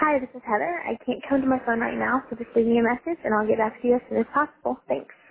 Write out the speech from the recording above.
Hi, this is Heather. I can't come to my phone right now, so just leave me a message and I'll get back to you as soon as possible. Thanks.